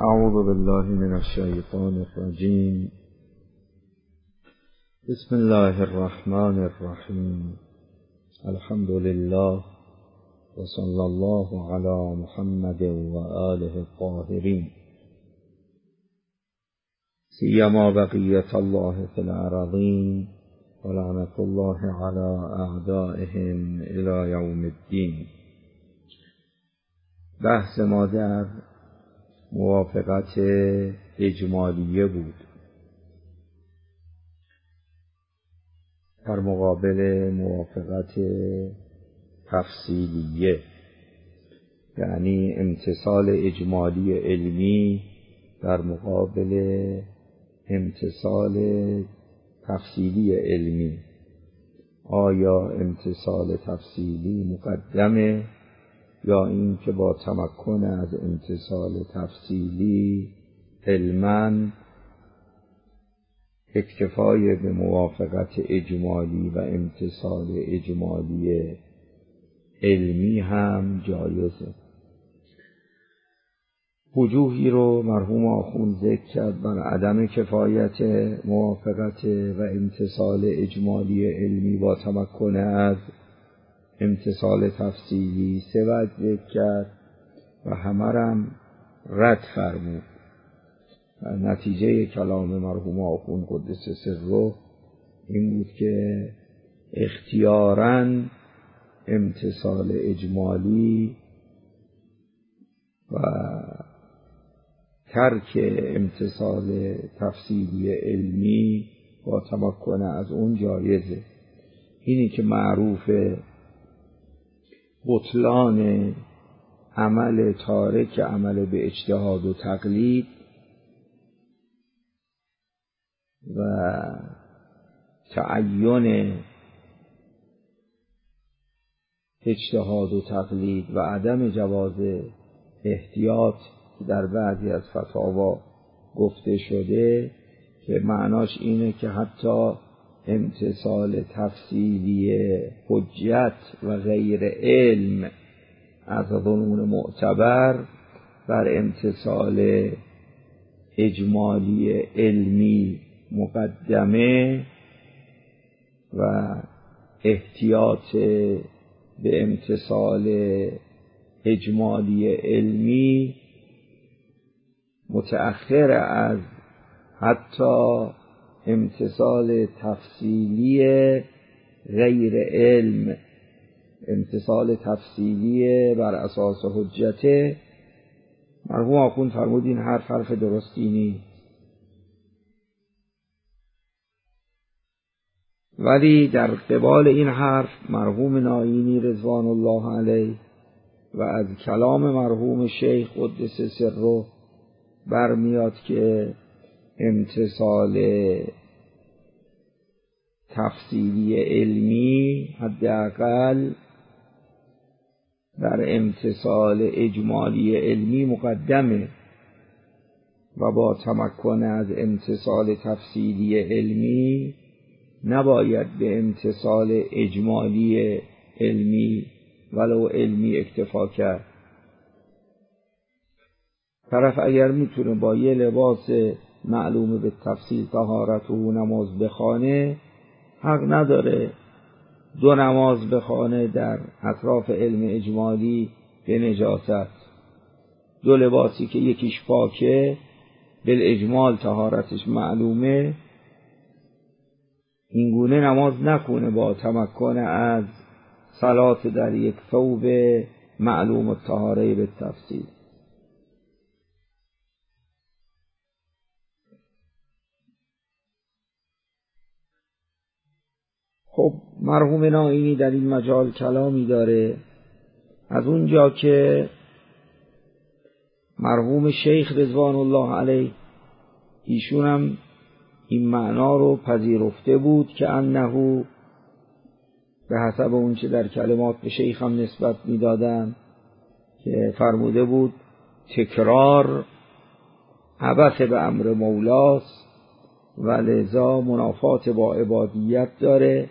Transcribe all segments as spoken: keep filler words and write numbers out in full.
اعوذ بالله من الشیطان الرجیم. بسم الله الرحمن الرحیم. الحمد لله و صلی الله علی محمد و آله الطاهرین، سیما بقیة الله فی الارضین و لعنة الله علی اعدائهم الی یوم الدین. بحث ما در موافقت اجمالیه بود در مقابل موافقت تفصیلیه، یعنی امتثال اجمالی علمی در مقابل امتثال تفصیلی علمی. آیا امتثال تفصیلی مقدمه یا این که با تمکن از امتثال تفصیلی علماً اکتفای به موافقت اجمالی و امتثال اجمالی علمی هم جایزه؟ وجوهی رو مرحوم آخوند ذکر کرد بر عدم کفایت موافقت و امتثال اجمالی علمی با تمکن از امتثال تفصیلی. سه وجه ذکر کرد و همه رم رد فرمود. نتیجه کلام مرحوم آخوند قدس سره این بود که اختیاراً امتثال اجمالی و ترک امتثال تفصیلی علمی با تمکن از اون جایزه. اینی که معروفه بطلان عمل تارک عمل به اجتهاد و تقلید و تعین اجتهاد و تقلید و عدم جواز احتیاط در بعضی از فتاوا گفته شده که معناش اینه که حتی امتثال تفصیلی حجت و غیر علم از ظنون معتبر بر امتثال اجمالی علمی مقدمه و احتیاط به امتثال اجمالی علمی متأخر از حتی امتثال تفصیلی غیر علم. امتثال تفصیلی بر اساس حجت مرحوم آخوند فرمود این حرف حرف درستی نیست، ولی در قبال این حرف مرحوم ناینی رضوان الله علیه و از کلام مرحوم شیخ قدس سره برمیاد که امتثال تفصیلی علمی حداقل در امتثال اجمالی علمی مقدمه و با تمکن از امتثال تفصیلی علمی نباید به امتثال اجمالی علمی ولو علمی اکتفا کرد. طرف اگر میتونه با یه لباس معلوم به تفصیل طهارت و نماز بخوانه، حق نداره دو نماز بخوانه در اطراف علم اجمالی به نجاست. دو لباسی که یکیش پاکه بالاجمال طهارتش معلومه، اینگونه نماز نکنه با تمکن از صلات در یک ثوب معلوم الطهاره به تفصیل. خب مرحوم ناینی در این مجال کلامی داره. از اونجا که مرحوم شیخ رضوان الله علیه ایشون هم این معنا رو پذیرفته بود که انه به حسب اون چه در کلمات به شیخ هم نسبت میدادن که فرموده بود تکرار عبث به امر مولاست و لذا منافات با عبادیت داره.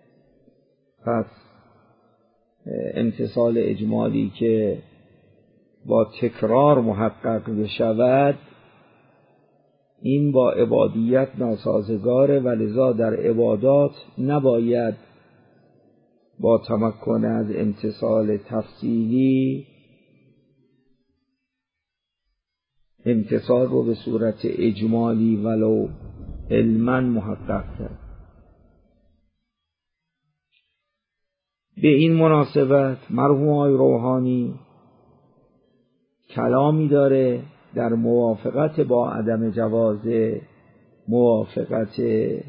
پس امتثال اجمالی که با تکرار محقق بشود این با عبادیت ناسازگاره و لذا در عبادات نباید با تمکن از امتثال تفصیلی امتثال رو به صورت اجمالی ولو علما محقق کرد. به این مناسبت مرحوم آقای روحانی کلامی داره در موافقت با عدم جواز موافقت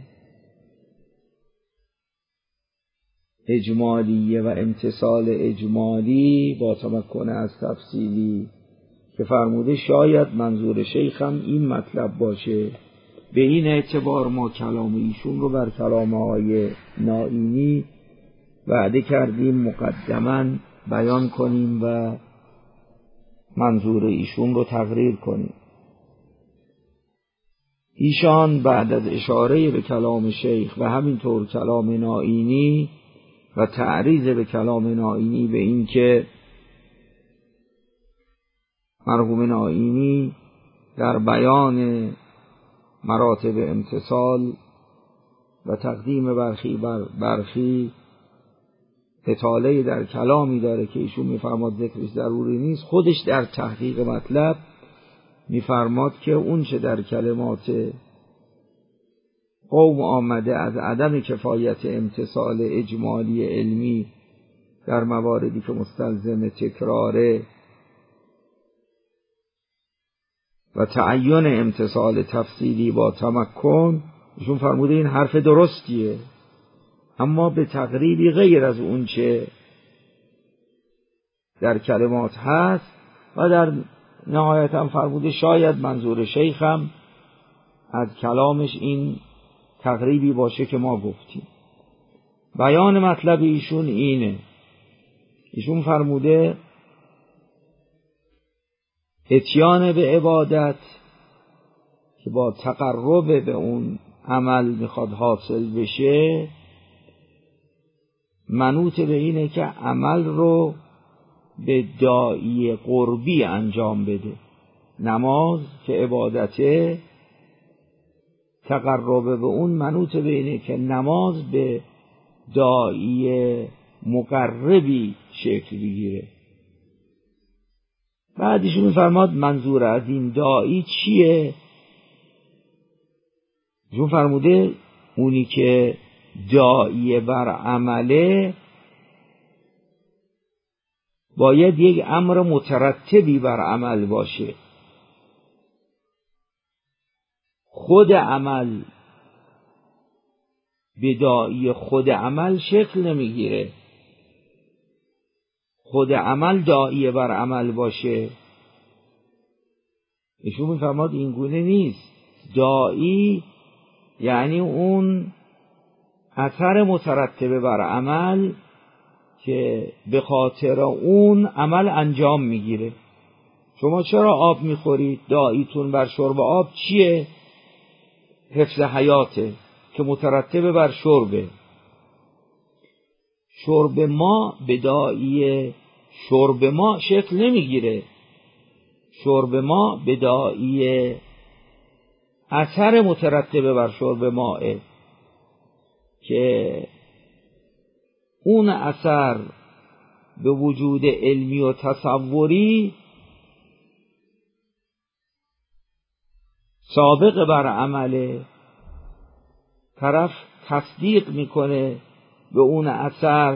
اجمالی و امتثال اجمالی با تمکن از تفصیلی که فرموده شاید منظور شیخ هم این مطلب باشه. به این اعتبار ما کلام ایشون رو بر کلام آقای نائینی وعده کردیم مقدماً بیان کنیم و منظور ایشون رو تقریر کنیم. ایشان بعد از اشاره به کلام شیخ و همینطور کلام نائینی و تعریض به کلام نائینی به این که مرحوم نائینی در بیان مراتب امتثال و تقدیم برخی بر برخی اطاله در کلامی داره که ایشون میفرماد ذکرش ضروری نیست، خودش در تحقیق مطلب میفرماد که اون چه در کلمات قوم آمده از عدم کفایت امتثال اجمالی علمی در مواردی که مستلزم تکراره و تعین امتثال تفصیلی با تمکن، ایشون فرموده این حرف درستیه، اما به تقریبی غیر از اون چه در کلمات هست و در نهایت هم فرموده شاید منظور شیخ هم از کلامش این تقریبی باشه که ما گفتیم. بیان مطلب ایشون اینه، ایشون فرموده اتیان به عبادت که با تقرب به اون عمل میخواد حاصل بشه منوط به اینه که عمل رو به داعی قربی انجام بده. نماز که عبادته تقرب به اون منوط به اینه که نماز به داعی مقربی شکل بگیره. بعد ایشون میفرماد منظور از این داعی چیه؟ ایشون فرموده اونی که داعی بر عمله باید یک امر مترتبی بر عمل باشه. خود عمل به داعی خود عمل شکل نمیگیره. خود عمل داعی بر عمل باشه. ایشون میفرماد این گونه نیست. داعی یعنی اون اثر مترتبه بر عمل که به خاطر اون عمل انجام میگیره. شما چرا آب میخورید؟ داعیتون بر شرب آب چیه؟ حفظ حیاته که مترتبه بر شربه. شرب ما به داعی شرب ما شکل نمیگیره. شرب ما به داعی اثر مترتبه بر شرب ماه که اون اثر به وجود علمی و تصوری سابق بر عمله، طرف تصدیق میکنه به اون اثر،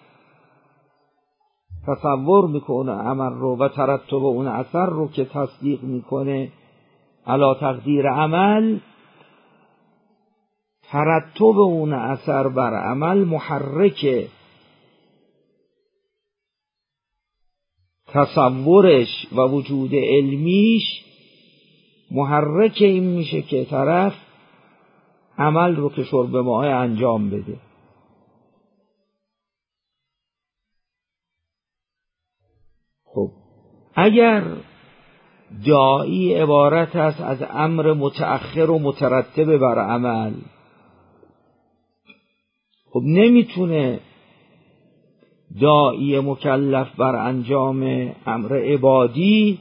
تصور میکنه عمل رو و ترتب اون اثر رو که تصدیق میکنه علی تقدیر عمل، ترتب اون اثر بر عمل محرک تصورش و وجود علمیش محرک این میشه که طرف عمل رو که شرب ماه انجام بده. خب اگر داعی عبارت است از امر متأخر و مترتب بر عمل، خب نمیتونه داعی مکلف بر انجام امر عبادی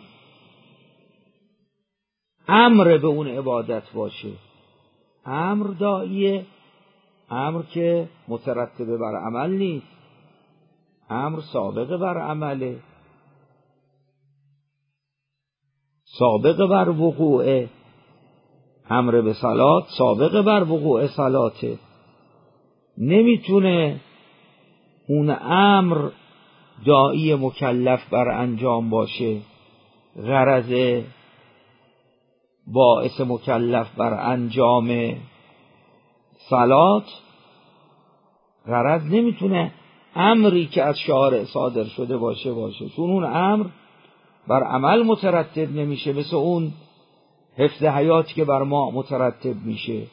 امر به اون عبادت باشه. امر داعیه، امر که مترتب بر عمل نیست، امر سابق بر عمله، سابق بر وقوعه. امر به صلات سابق بر وقوع صلاته. نمیتونه اون امر داعی مکلف بر انجام باشه، غرض باعث مکلف بر انجام صلات، غرض نمیتونه امری که از شارع صادر شده باشه باشه، چون اون امر بر عمل مترتب نمیشه، مثل اون حفظ حیاتی که بر ما مترتب میشه،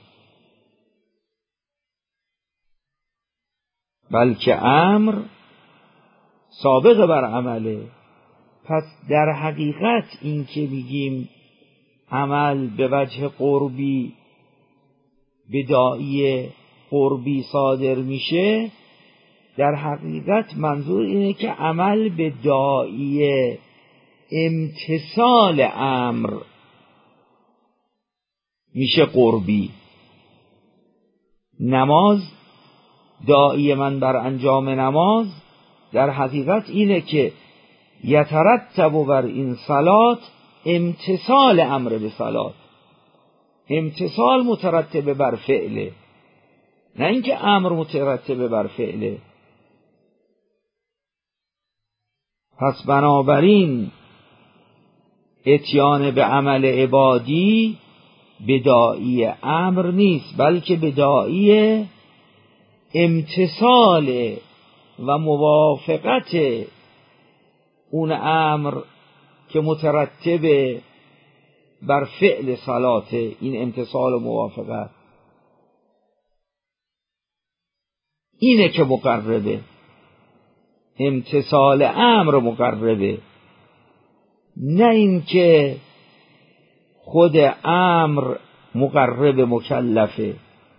بلکه امر سابق بر عمله. پس در حقیقت این که میگیم عمل به وجه قربی به داعی قربی صادر میشه، در حقیقت منظور اینه که عمل به داعی امتثال امر میشه قربی. نماز، داعی من بر انجام نماز در حقیقت اینه که یترتب بر این صلات امتثال امر به صلات. امتثال مترتب بر فعله، نه اینکه امر مترتب بر فعله. پس بنابراین اتیان به عمل عبادی بداعی امر نیست، بلکه بداعی امتثال و موافقت اون امر که مترتب بر فعل صلات. این امتثال و موافقت اینه که مقربه، امتثال امر مقربه، نه اینکه خود امر مقرب مکلفه،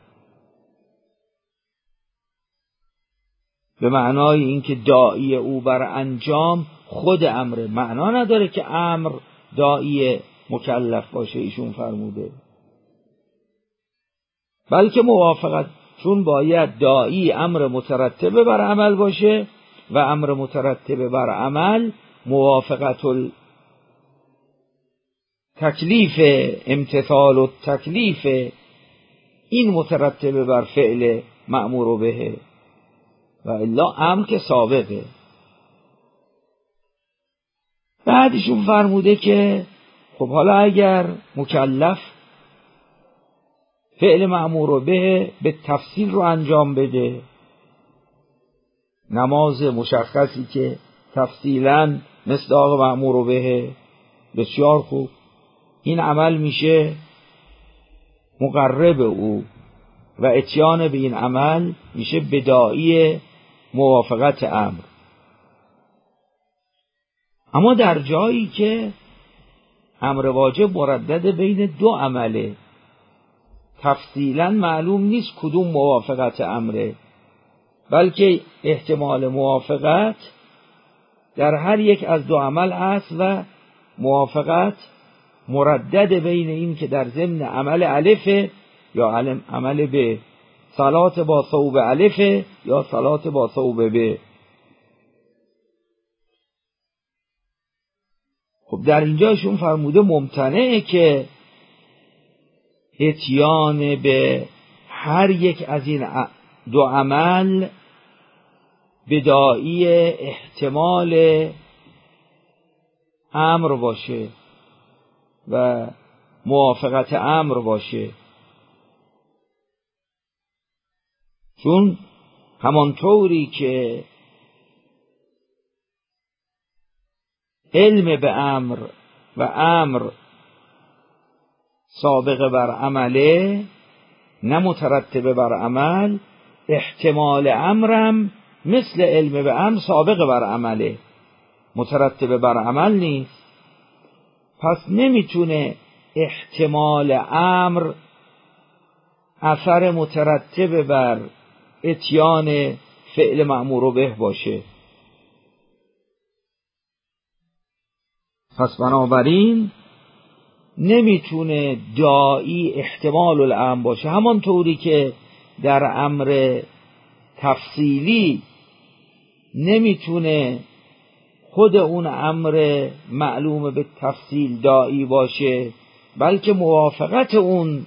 به معنای اینکه داعی او بر انجام خود امره. معنا نداره که امر داعی مکلف باشه، ایشون فرموده، بلکه موافقت، چون باید داعی امر مترتب بر عمل باشه و امر مترتب بر عمل موافقت تکلیف، امتثال و تکلیف این مترتب بر فعل مأمور به، و الا امر که سابقه. بعدشون فرموده که خب حالا اگر مکلف فعل مأمور به به تفصیل رو انجام بده، نماز مشخصی که تفصیلاً مصداق مأمور به، بسیار خوب، این عمل میشه مقرب او و اتیان به این عمل میشه بداعی موافقت امر. اما در جایی که امر واجب مردد بین دو عمله، تفصیلا معلوم نیست کدوم موافقت امره، بلکه احتمال موافقت در هر یک از دو عمل هست و موافقت مردد بین این که در ضمن عمل الف یا عمل به، صلات با ثوب الف یا صلات با ثوب به. خب در اینجاشون فرموده ممتنعه که اتیان به هر یک از این دو عمل بداعی احتمال امر باشه و موافقت امر باشه، چون همانطوری که علم به امر و امر سابق بر عمله نه مترتب بر عمل، احتمال امرم مثل علم به امر سابق بر عمله، مترتب بر عمل نیست. پس نمیتونه احتمال امر اثر مترتب بر اتیان فعل مأمور به باشه، پس بنابراین نمیتونه داعی احتمال الامر باشه، همانطوری که در امر تفصیلی نمیتونه خود اون امر معلوم به تفصیل داعی باشه، بلکه موافقت اون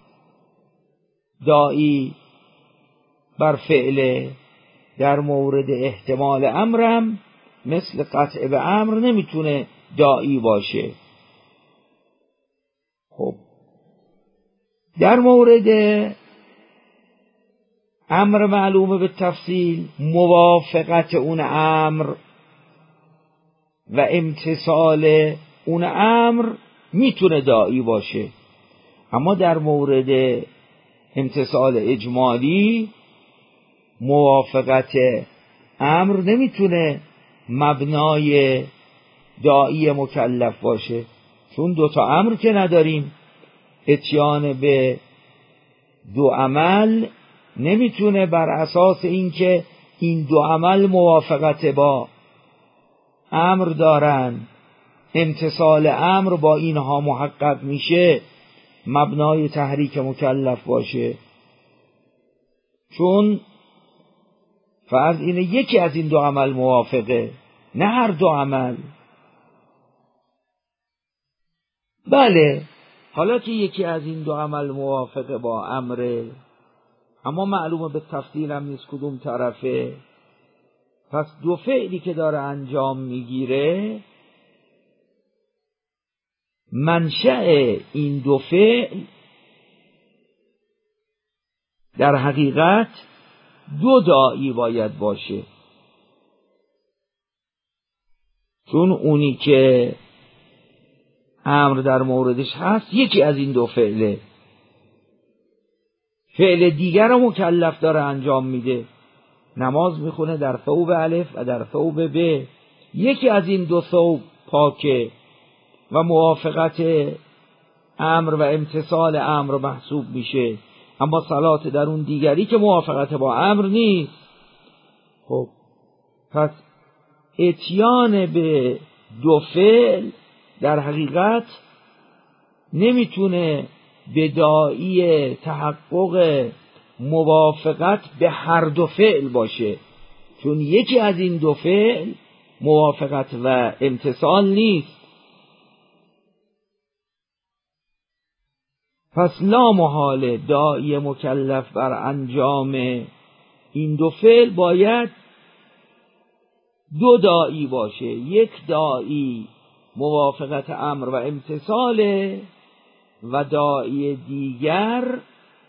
داعی بر فعل. در مورد احتمال امرم مثل قطع به امر نمیتونه داعی باشه. خب در مورد امر معلومه به تفصیل موافقت اون امر و امتثال اون امر میتونه داعی باشه، اما در مورد امتثال اجمالی موافقت امر نمیتونه مبنای داعی مکلف باشه، چون دوتا امر که نداریم. اتیان به دو عمل نمیتونه بر اساس اینکه این دو عمل موافقت با امر دارن، امتثال امر با اینها محقق میشه، مبنای تحریک مکلف باشه. چون فرض اینه یکی از این دو عمل موافقه، نه هر دو عمل. بله، حالا که یکی از این دو عمل موافقه با امره، اما معلومه به تفصیل هم نیست کدوم طرفه، پس دو فعلی که داره انجام میگیره، منشأ این دو فعل در حقیقت دو داعی باید باشه، چون اونی که امر در موردش هست یکی از این دو فعله، فعل دیگر رو مکلف داره انجام میده، نماز میخونه در ثوب الف و در ثوب ب، یکی از این دو ثوب پاکه و موافقت امر و امتثال امر محسوب میشه، اما صلات در اون دیگری که موافقت با امر نیست. خب پس اتیان به دو فعل در حقیقت نمیتونه به داعی تحقق موافقت به هر دو فعل باشه، چون یکی از این دو فعل موافقت و امتثال نیست. پس لا محاله داعی مکلف بر انجام این دو فعل باید دو داعی باشه، یک داعی موافقت امر و امتثاله و داعی دیگر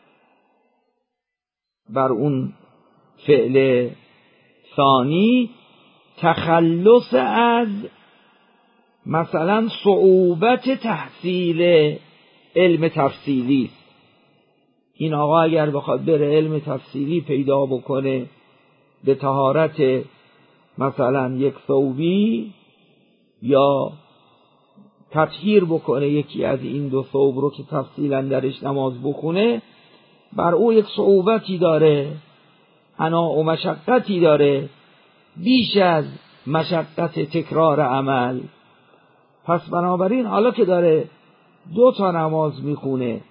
بر اون فعل ثانی تخلص از مثلا صعوبت تحصیل علم تفصیلی است. این آقا اگر بخواد بره علم تفصیلی پیدا بکنه به طهارت مثلا یک ثوبی یا تطهیر بکنه یکی از این دو ثوب رو که تفصیلا درش نماز بخونه، بر او یک صعوبتی داره، عناء و مشقتی داره بیش از مشقت تکرار عمل. پس بنابراین حالا که داره دو تا نماز میخونه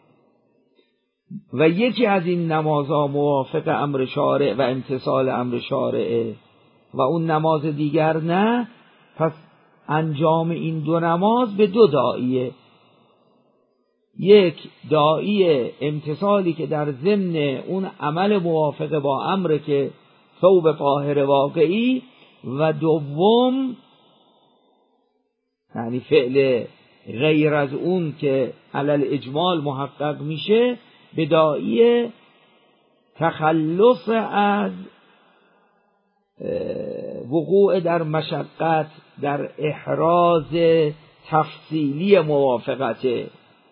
و یکی از این نمازها موافق امر شارع و امتثال امر شارعه و اون نماز دیگر نه، پس انجام این دو نماز به دو داعیه، یک داعی امتثالی که در ضمن اون عمل موافق با امر که ثوب طاهر واقعی، و دوم یعنی فعل غیر از اون که علل اجمال محقق میشه به داعی تخلص از وقوع در مشقت در احراز تفصیلی موافقته.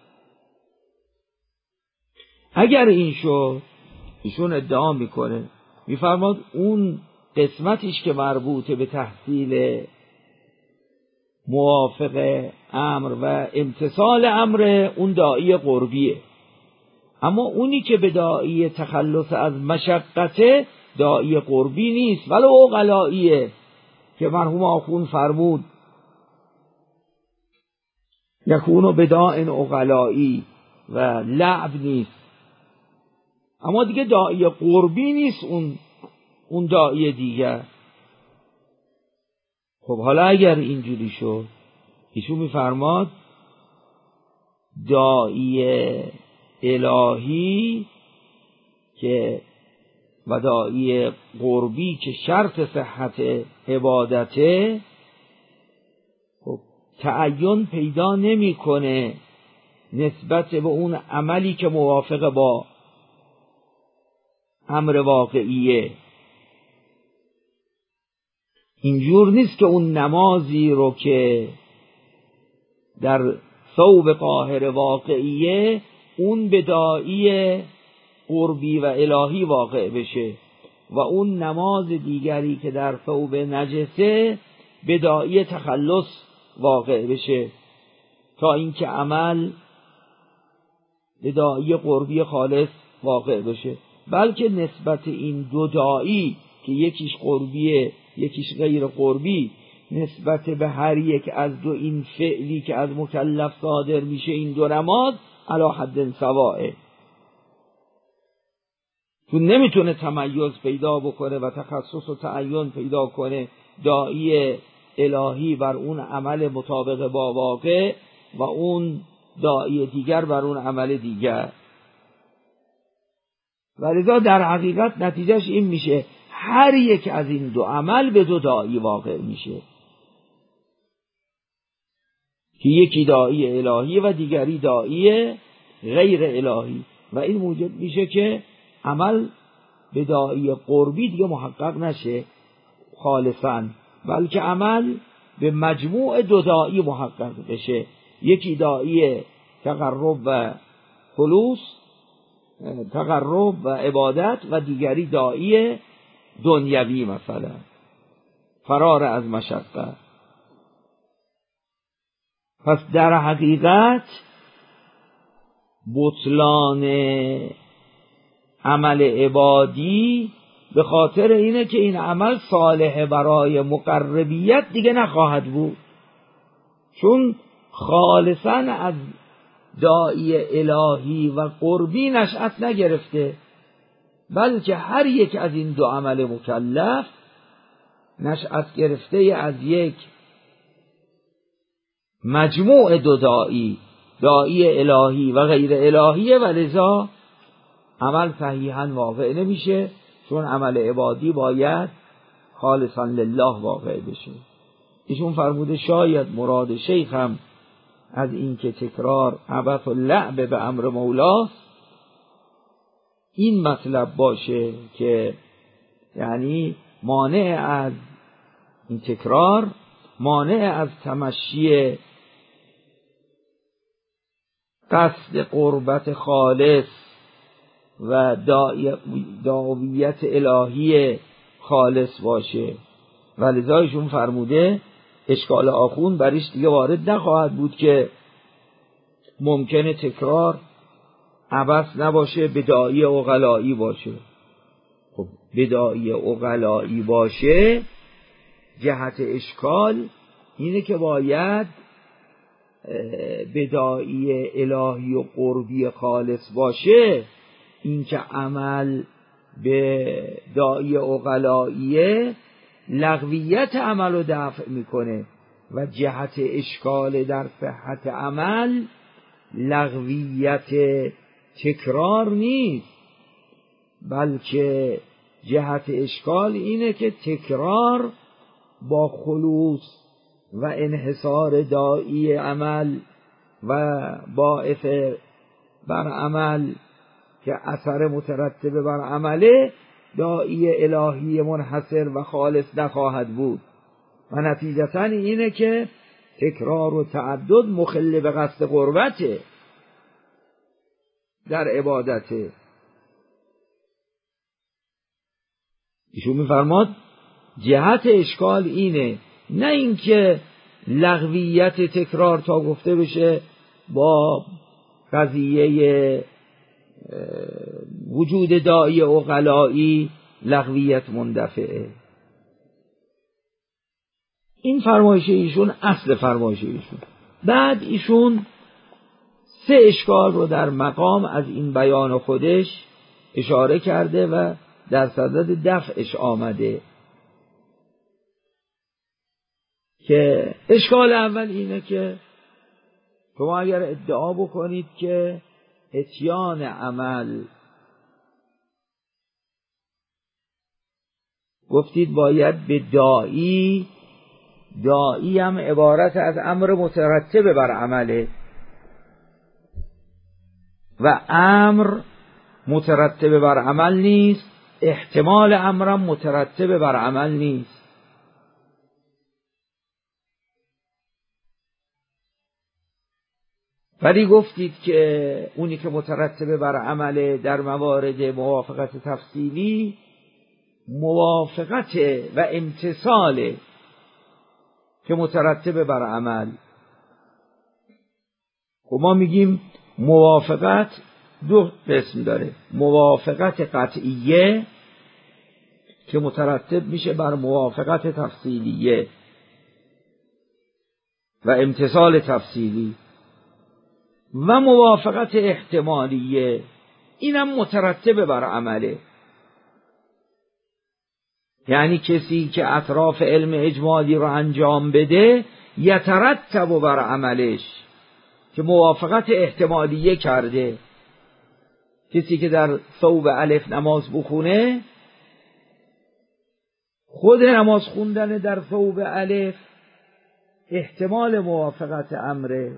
اگر این شد، ایشون ادعا میکنه میفرماد اون قسمتش که مربوط به تحصیل موافق امر و امتثال امر اون داعی قربیه، اما اونی که به داعی تخلص از مشقته داعی قربی نیست، ولو عقلاییه که مرحوم آخوند فرمود یکونو بداعن عقلائی و لعب نیست. اما دیگه داعی قربی نیست اون اون داعی دیگر. خب حالا اگر اینجوری شد، ایشون میفرماد داعی الهی که و داعی قربی که شرط صحت عبادته، خب تعین پیدا نمیکنه نسبت به اون عملی که موافق با امر واقعیه. اینجور نیست که اون نمازی رو که در ثوب قاهر واقعیه اون به داعی قربی و الهی واقع بشه و اون نماز دیگری که در ثوب نجسه به داعی تخلص واقع بشه، تا اینکه عمل به داعی قربی خالص واقع بشه. بلکه نسبت این دو داعی که یکیش قربیه یکیش غیر قربی، نسبت به هر یک از دو این فعلی که از مکلف صادر میشه، این دو نماز علی حد سواء، چون نمیتونه تمیز پیدا بکنه و تخصص و تعین پیدا کنه داعی الهی بر اون عمل مطابق با واقع و اون داعی دیگر بر اون عمل دیگر. ولذا در حقیقت نتیجهش این میشه هر یک از این دو عمل به دو داعی واقع میشه که یکی داعی الهی و دیگری داعی غیر الهی، و این موجب میشه که عمل به داعی قربی دیگه محقق نشه خالصاً، بلکه عمل به مجموع دو داعی محقق بشه، یکی داعی تقرب و خلوص، تقرب و عبادت، و دیگری داعی دنیوی، مثلا فرار از مشقه. پس در حقیقت بطلان عمل عبادی به خاطر اینه که این عمل صالح برای مقربیت دیگه نخواهد بود، چون خالصاً از داعی الهی و قربی نشأت نگرفته، بلکه هر یک از این دو عمل مکلف نشأت گرفته از یک مجموع دو داعی، داعی الهی و غیر الهیه، و لذا عمل صحیحاً واقع نمیشه، چون عمل عبادی باید خالصاً لله واقع بشه. ایشون فرموده شاید مراد شیخ هم از این که تکرار عبث و لعب به امر مولاست این مطلب باشه که یعنی مانع از این تکرار، مانع از تمشی قصد قربت خالص و دعویت الهی خالص باشه. ولذا ایشون فرموده اشکال آخون برش دیگه وارد نخواهد بود که ممکنه تکرار عبث نباشه، بداعی عقلائی باشه. خب بداعی عقلائی باشه، جهت اشکال اینه که باید بداعی الهی و قربی خالص باشه، این که عمل به داعی عقلائیه لغویت عمل رو دفع میکنه و جهت اشکال در صحت عمل لغویت تکرار نیست، بلکه جهت اشکال اینه که تکرار با خلوص و انحصار داعی عمل و باعث بر عمل که اثر مترتب بر عمله داعی الهی منحصر و خالص نخواهد بود، و نتیجتاً اینه که تکرار و تعدد مخل به قصد قربته در عبادته. ایشون می‌فرماد جهت اشکال اینه، نه اینکه لغویت تکرار تا گفته بشه با قضیه وجود داعی عقلائی لغویت مندفعه. این فرمایش ایشون اصل فرمایش ایشون. بعد ایشون سه اشکال رو در مقام از این بیان خودش اشاره کرده و در صدد دفعش آمده، که اشکال اول اینه که شما اگر ادعا بکنید که اتیان عمل، گفتید باید به داعی، داعی هم عبارت از امر مترتب بر عمله و امر مترتب بر عمل نیست، احتمال امرم مترتب بر عمل نیست. ولی گفتید که اونی که مترتب بر عمله در موارد موافقت تفصیلی موافقت و امتصال که مترتب بر عمل. و ما میگیم موافقت دو قسم داره، موافقت قطعیه که مترتب میشه بر موافقت تفصیلیه و امتصال تفصیلی، و موافقت احتمالیه، اینم مترتب بر عمله. یعنی کسی که اطراف علم اجمالی رو انجام بده یترتب بر عملش که موافقت احتمالیه کرده. کسی که در ثوب الف نماز بخونه، خود نماز خوندن در ثوب الف احتمال موافقت امره،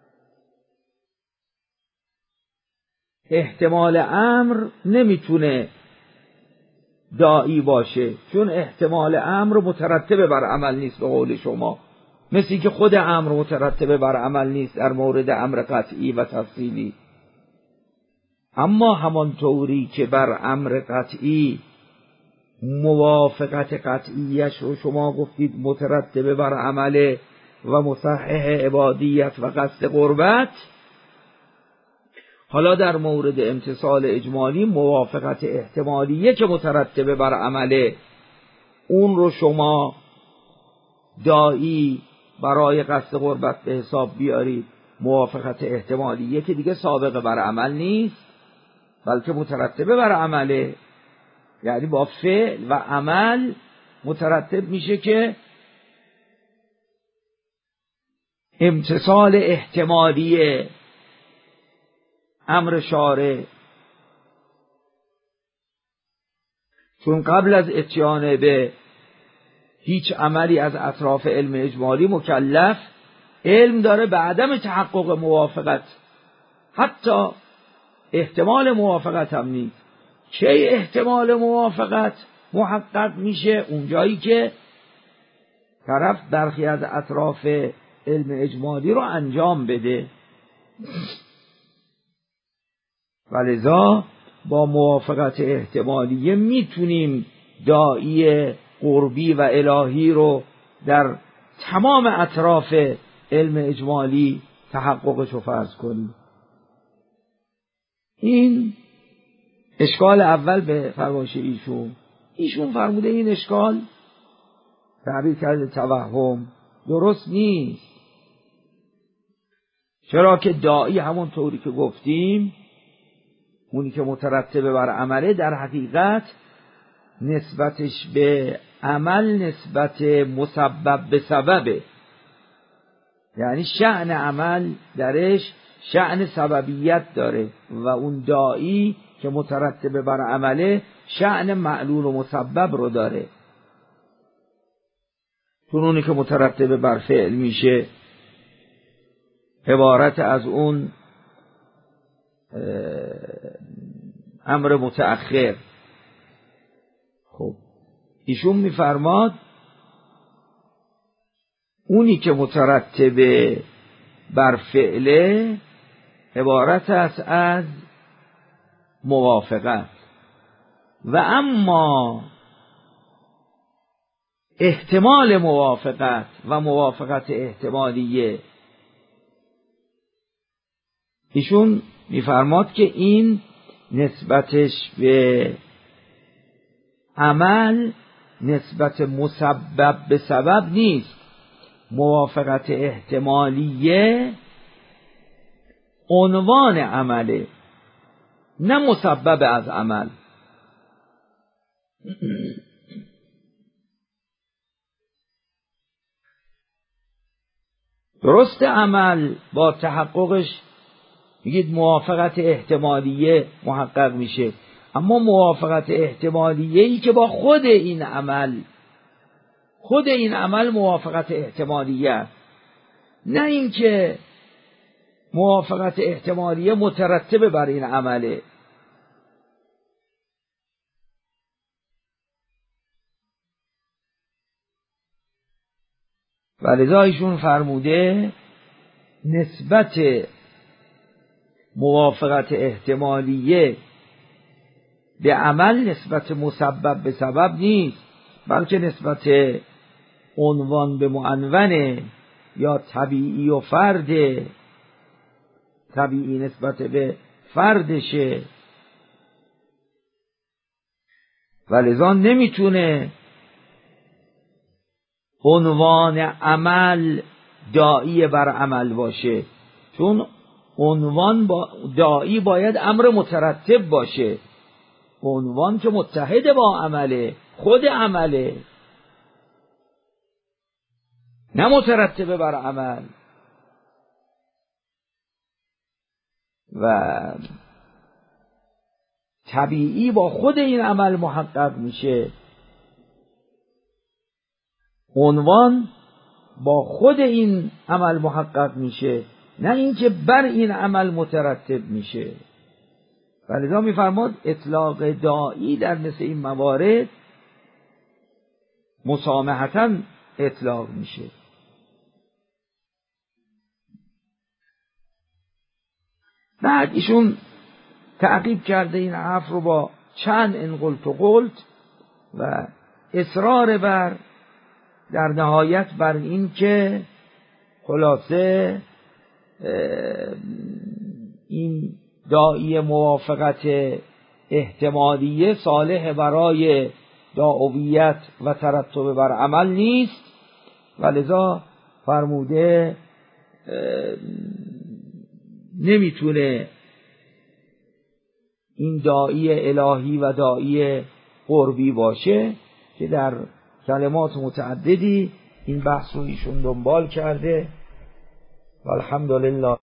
احتمال امر نمیتونه داعی باشه، چون احتمال امر مترتب بر عمل نیست به قول شما، مثل که خود امر مترتب بر عمل نیست در مورد امر قطعی و تفصیلی. اما همانطوری که بر امر قطعی موافقت قطعیش رو شما گفتید مترتب بر عمله و مصحح عبادیت و قصد قربت، حالا در مورد امتصال اجمالی موافقت احتمالیه که مترتب بر عمله، اون رو شما داعی برای قصد قربت به حساب بیارید. موافقت احتمالیه که دیگه سابقه بر عمل نیست بلکه مترتب بر عمله، یعنی با فعل و عمل مترتب میشه که امتصال احتمالیه امر شارع، چون قبل از اتیان به هیچ عملی از اطراف علم اجمالی مکلف علم داره به عدم تحقق موافقت، حتی احتمال موافقت هم نیست. چه احتمال موافقت محقق میشه؟ اونجایی که طرف برخی از اطراف علم اجمالی رو انجام بده. ولذا با موافقت احتمالیه میتونیم داعی قربی و الهی رو در تمام اطراف علم اجمالی تحققش رو فرض کنیم. این اشکال اول به فرمایش ایشون. ایشون فرموده این اشکال تعبیر کرده توهم، درست نیست. چرا که داعی همون طوری که گفتیم اونی که مترتب بر عمله در حقیقت نسبتش به عمل نسبت مسبب به سببه، یعنی شأن عمل درش شأن سببیت داره و اون داعی که مترتب بر عمله شأن معلول و مسبب رو داره. چون اونی که مترتب بر فعل میشه عبارت از اون امر متأخر. خب ایشون میفرماد اونی که مترتب بر فعله عبارت است از موافقت، و اما احتمال موافقت و موافقت احتمالیه ایشون میفرماد که این نسبتش به عمل نسبت مسبب به سبب نیست، موافقت احتمالیه عنوان عمله، نه مسبب از عمل. درست عمل با تحققش میگید موافقت احتمالیه محقق میشه، اما موافقت احتمالیه ای که با خود این عمل، خود این عمل موافقت احتمالیه است، نه اینکه موافقت احتمالیه مترتبه بر این عمله. ولذا ایشون فرموده نسبت موافقت احتمالیه به عمل نسبت مسبب به سبب نیست، بلکه نسبت عنوان به معنونه یا طبیعی و فرد، طبیعی نسبت به فردشه. ولذا نمیتونه عنوان عمل داعی بر عمل باشه، چون عنوان با داعی باید امر مترتب باشه. عنوان که متحد با عمله، خود عمله، نه مترتبه بر عمل. و طبیعی با خود این عمل محقق میشه، عنوان با خود این عمل محقق میشه، نه اینکه بر این عمل مترتب میشه. ولذا میفرماد اطلاق داعی در مثل این موارد مسامحتاً اطلاق میشه. بعد ایشون تعقیب کرده این حرف رو با چند ان قلت و قلت و اصرار بر در نهایت بر این که خلاصه این داعی موافقت احتمالیه صالح برای دعویت و ترتب بر عمل نیست. ولذا فرموده نمیتونه این داعی الهی و داعی قربی باشه، که در کلمات متعددی این بحث رو ایشون دنبال کرده. والحمدلله.